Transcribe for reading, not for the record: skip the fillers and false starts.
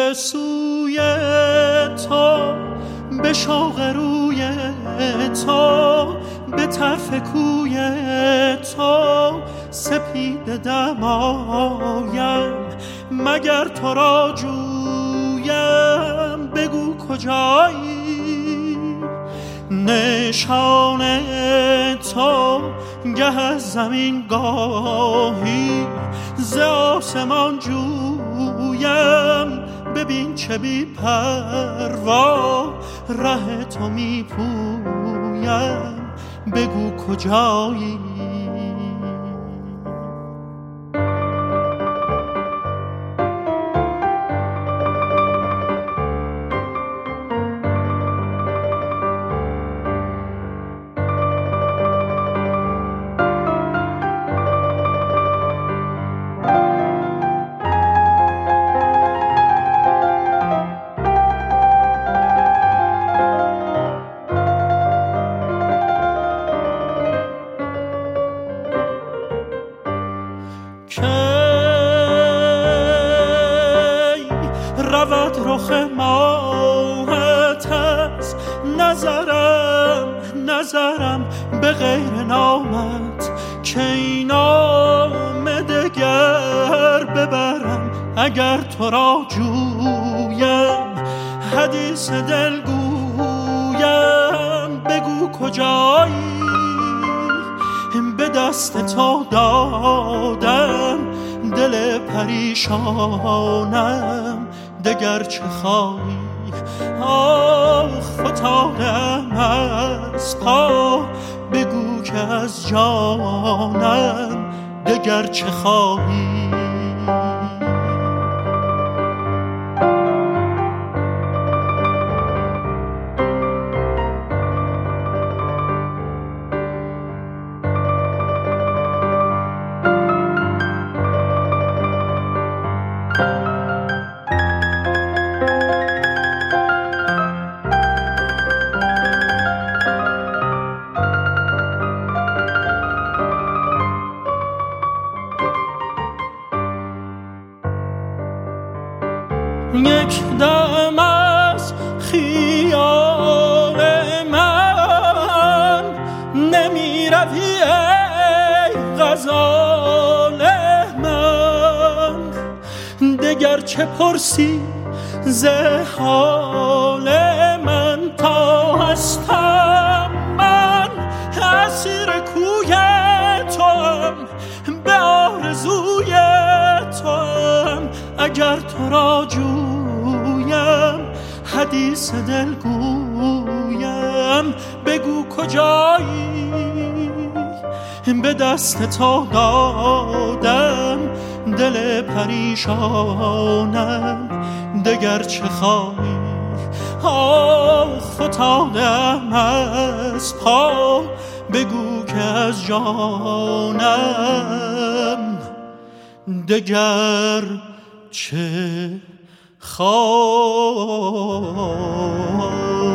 سوی تو، به شوق روی تو، به طرف کوی تو سپیده دمایم. مگر تو را جویم بگو کجایی؟ نشان تو گه از زمین گاهی ز آسمان جویم. ببین چه بی پروا ره تو می پویم، بگو کجایی؟ رود رخ ماهت از نظرم به غیر نامت، که این نام دگر ببرم اگر تو را جویم. حدیث دل گویم بگو کجایی؟ به دست تو دادم دل پریشانم، دگر چه خواهی؟ آخ فتادم از پا، بگو که از جانم دگر چه خواهی؟ یک دم از خیال من نمی روی ای غزال من، دگر چه پرسی ز حال من؟ تا هستم من اسیر کوی توام، به آرزوی توام. اگر تو را جویم حدیث دل گویم، بگو کجایی؟ به دست تو دادم دل پریشانم، دگر چه خواهی؟ آخ فتادم از پا، بگو که از جانم دگر چه خواهی؟